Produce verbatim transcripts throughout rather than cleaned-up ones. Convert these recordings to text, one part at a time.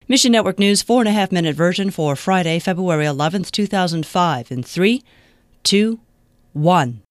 Mission Network News, four and a half minute version for Friday, February eleventh, two thousand five, in three, two, one.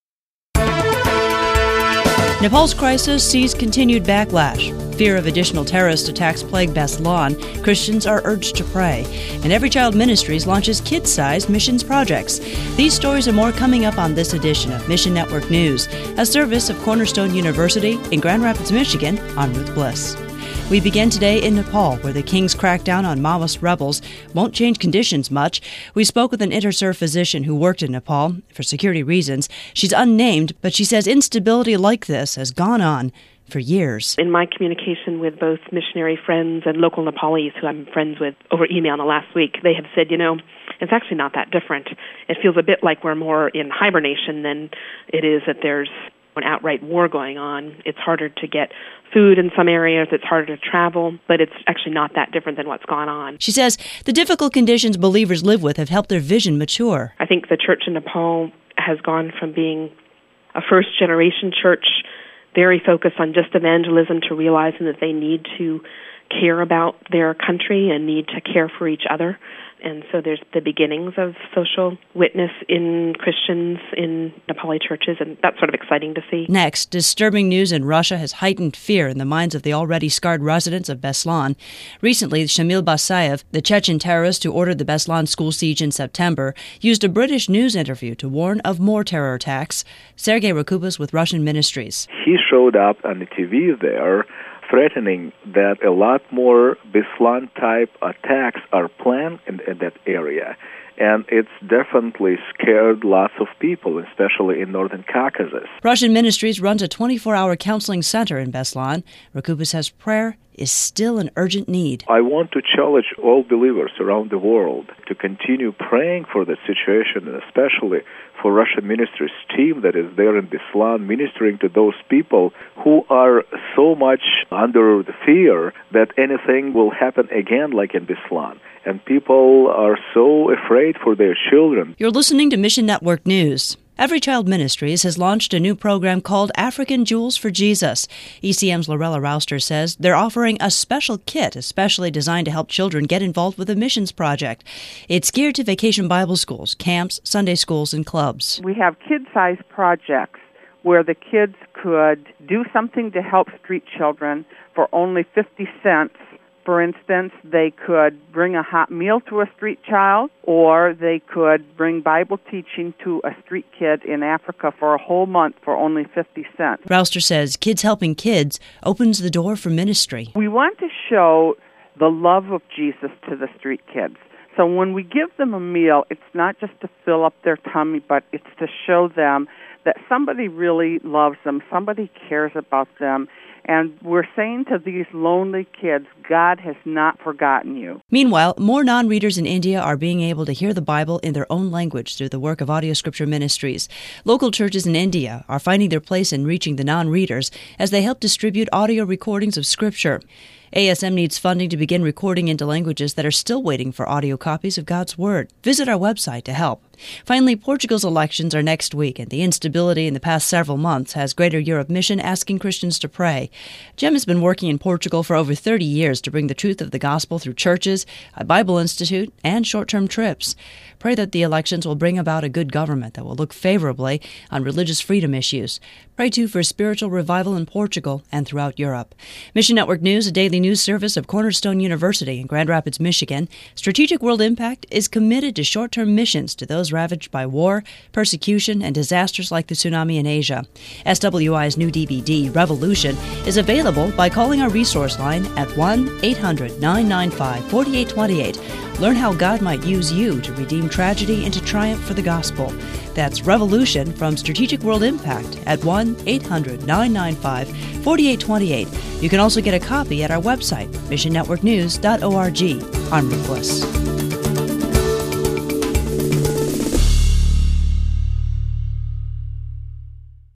Nepal's crisis sees continued backlash. Fear of additional terrorist attacks plague Beslan. Christians are urged to pray. And Every Child Ministries launches kid-sized missions projects. These stories and more coming up on this edition of Mission Network News, a service of Cornerstone University in Grand Rapids, Michigan. I'm Ruth Bliss. We begin today in Nepal, where the king's crackdown on Maoist rebels won't change conditions much. We spoke with an InterServe physician who worked in Nepal for security reasons. She's unnamed, but she says instability like this has gone on for years. In my communication with both missionary friends and local Nepalis who I'm friends with over email in the last week, they have said, you know, it's actually not that different. It feels a bit like we're more in hibernation than it is that there's an outright war going on. It's harder to get food in some areas, it's harder to travel, but it's actually not that different than what's gone on. She says the difficult conditions believers live with have helped their vision mature. I think the church in Nepal has gone from being a first-generation church, very focused on just evangelism, to realizing that they need to care about their country and need to care for each other. And so there's the beginnings of social witness in Christians in Nepali churches, and that's sort of exciting to see. Next, disturbing news in Russia has heightened fear in the minds of the already scarred residents of Beslan. Recently, Shamil Basayev, the Chechen terrorist who ordered the Beslan school siege in September, used a British news interview to warn of more terror attacks. Sergei Rakubas with Russian Ministries. He showed up on the T V there, threatening that a lot more Beslan-type attacks are planned in, in that area. And it's definitely scared lots of people, especially in northern Caucasus. Russian Ministries runs a twenty-four hour counseling center in Beslan. Rakuba says prayer is still an urgent need. I want to challenge all believers around the world to continue praying for the situation, and especially for Russian Ministries team that is there in Beslan, ministering to those people who are so much under the fear that anything will happen again like in Beslan. And people are so afraid for their children. You're listening to Mission Network News. Every Child Ministries has launched a new program called African Jewels for Jesus. E C M's Lorella Rouster says they're offering a special kit especially designed to help children get involved with a missions project. It's geared to vacation Bible schools, camps, Sunday schools, and clubs. We have kid-sized projects where the kids could do something to help street children for only fifty cents. For instance, they could bring a hot meal to a street child, or they could bring Bible teaching to a street kid in Africa for a whole month for only fifty cents. Rouster says Kids Helping Kids opens the door for ministry. We want to show the love of Jesus to the street kids. So when we give them a meal, it's not just to fill up their tummy, but it's to show them that somebody really loves them, somebody cares about them. And we're saying to these lonely kids, God has not forgotten you. Meanwhile, more non-readers in India are being able to hear the Bible in their own language through the work of Audio Scripture Ministries. Local churches in India are finding their place in reaching the non-readers as they help distribute audio recordings of Scripture. A S M needs funding to begin recording into languages that are still waiting for audio copies of God's Word. Visit our website to help. Finally, Portugal's elections are next week, and the instability in the past several months has Greater Europe Mission asking Christians to pray. Jem has been working in Portugal for over thirty years to bring the truth of the gospel through churches, a Bible institute, and short-term trips. Pray that the elections will bring about a good government that will look favorably on religious freedom issues. Pray, too, for spiritual revival in Portugal and throughout Europe. Mission Network News, a daily news service of Cornerstone University in Grand Rapids, Michigan. Strategic World Impact is committed to short-term missions to those ravaged by war, persecution, and disasters like the tsunami in Asia. S W I's new D V D, Revolution, is available by calling our resource line at one eight hundred nine nine five four eight two eight. Learn how God might use you to redeem tragedy into triumph for the gospel. That's Revolution from Strategic World Impact at one eight hundred nine nine five four eight two eight. You can also get a copy at our website, mission network news dot org. I'm Ruth Bliss.